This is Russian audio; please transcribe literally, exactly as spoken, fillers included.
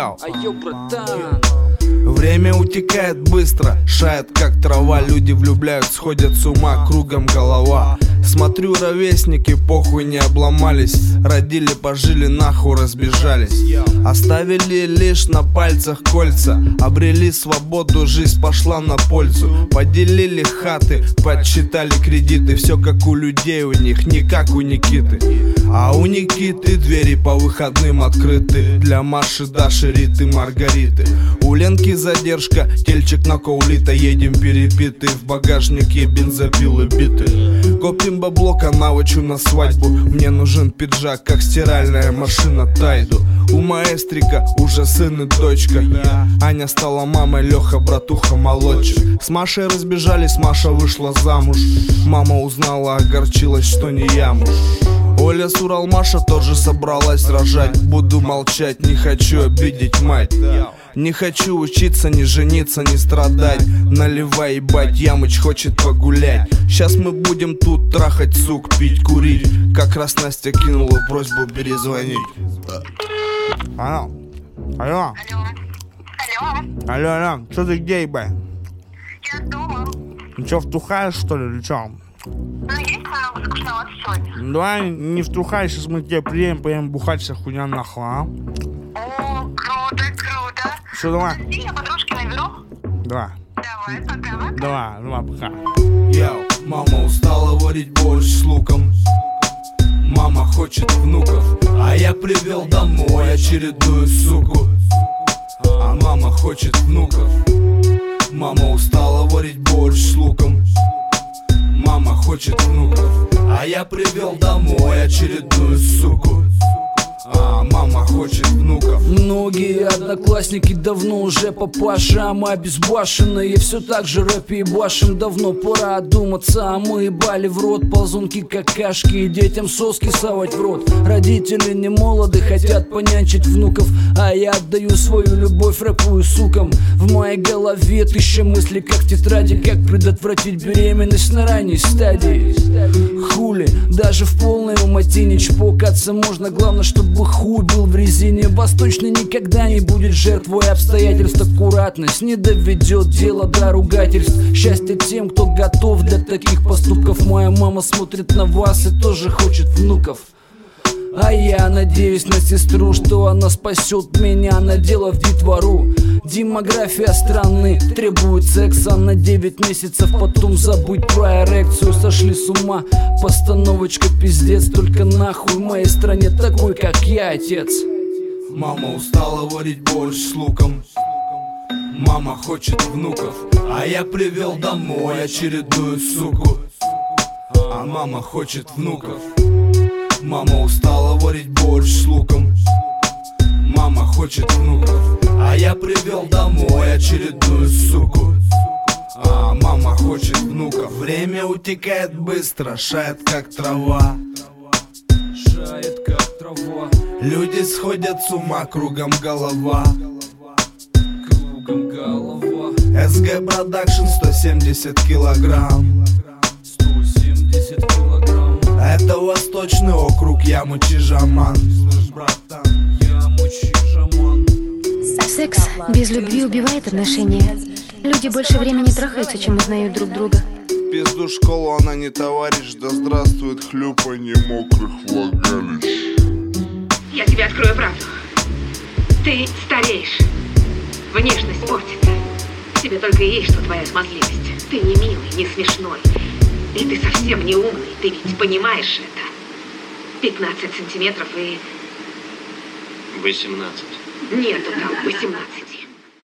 Йоу. Айо, братан. Время утекает быстро, шает как трава. Люди влюбляют, сходят с ума, кругом голова. Смотрю, ровесники похуй не обломались. Родили, пожили, нахуй разбежались. Оставили лишь на пальцах кольца. Обрели свободу, жизнь пошла на пользу. Поделили хаты, подсчитали кредиты. Все как у людей у них, не как у Никиты. А у Никиты двери по выходным открыты. Для Маши, Даши, Риты, Маргариты. У Ленки задержка, тельчик на коулита. Едем перепиты, в багажнике бензопилы биты. Копим бабло, канавочу на свадьбу. Мне нужен пиджак, как стиральная машина Тайду. У маэстрика уже сын и дочка. Аня стала мамой, Леха братуха молодчик. С Машей разбежались, Маша вышла замуж. Мама узнала, огорчилась, что не я муж. Оля с Уралмаша тоже собралась рожать. Буду молчать, не хочу обидеть мать. Не хочу учиться, не жениться, не страдать. Наливай, ебать, Ямыч хочет погулять. Сейчас мы будем тут трахать, сук, пить, курить. Как раз Настя кинула просьбу перезвонить. Алло. Алло. Алло. Алло, алло. Что ты где, ебать? Я дома. Ну что, втухаешь, что ли, или что? Ну, есть немного скучновато сегодня. Давай не втухай, сейчас мы к тебе приедем, поедем бухать, вся хуйня нахуй, а? О, круто, круто. Что, давай? Подожди, я подружки наберу. Давай. Давай, пока. Давай, давай, пока. Йоу, мама устала варить борщ с луком. Мама хочет внуков, а я привел домой очередную суку. А мама хочет внуков. Мама устала варить борщ с луком. Мама хочет внуков, а я привел домой очередную суку. А мама хочет внуков. Многие одноклассники давно уже папаши, а мы обезбашенные все так же рэпи ебашим. Давно пора одуматься, а мы ебали в рот ползунки какашки и детям соски совать в рот. Родители не молоды, хотят понянчить внуков, а я отдаю свою любовь рэпу и сукам. В моей голове тысяча мыслей, как тетради, как предотвратить беременность на ранней стадии. Хули, даже в полной умотине чпокаться можно, главное, чтобы хуй был в резине. Восточный никогда не будет жертвой обстоятельств. Аккуратность не доведет дело до ругательств. Счастье тем, кто готов для таких поступков. Моя мама смотрит на вас и тоже хочет внуков. А я надеюсь на сестру, что она спасет меня, наделав детвору. Демография страны требует секса на девять месяцев, потом забыть про эрекцию. Сошли с ума, постановочка пиздец. Только нахуй в моей стране такой, как я, отец. Мама устала варить борщ с луком. Мама хочет внуков, а я привел домой очередную суку. А мама хочет внуков. Мама устала варить борщ с луком. Мама хочет внуков, а я привел домой очередную суку. А мама хочет внуков. Время утекает быстро, шает как трава. Шает как трава. Люди сходят с ума, кругом голова. Кругом голова. эс гэ Production сто семьдесят килограмм. сто семьдесят килограмм. Это Восточный округ, Яму-Чижаман. Слышь, братан, Яму-Чижаман. Секс без любви убивает отношения. Люди больше времени трахаются, чем узнают друг друга. Пизду школу, она не товарищ. Да здравствует хлюпанье мокрых влагалищ. Я тебе открою правду. Ты стареешь. Внешность портится. Тебе только и есть, что твоя смазливость. Ты не милый, не смешной. И ты совсем не умный. Ты ведь понимаешь это. Пятнадцать сантиметров и... Восемнадцать. Нету там восемнадцати.